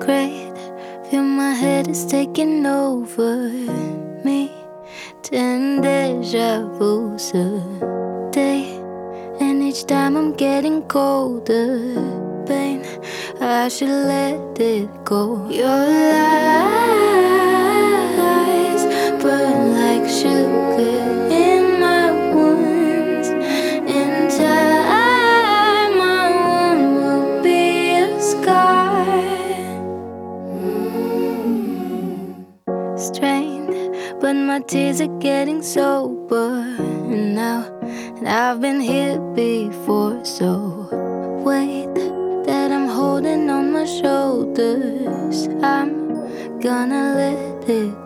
great. Feel my head is taking over me. 10 deja vu's a day, and each time I'm getting colder. Pain, I should let it go. Your lies burn like sugar in my wounds. In time, my wound will be a scar. Strained, but my tears are getting sober now, and I've been here before, so weight that I'm holding on my shoulders, I'm gonna let it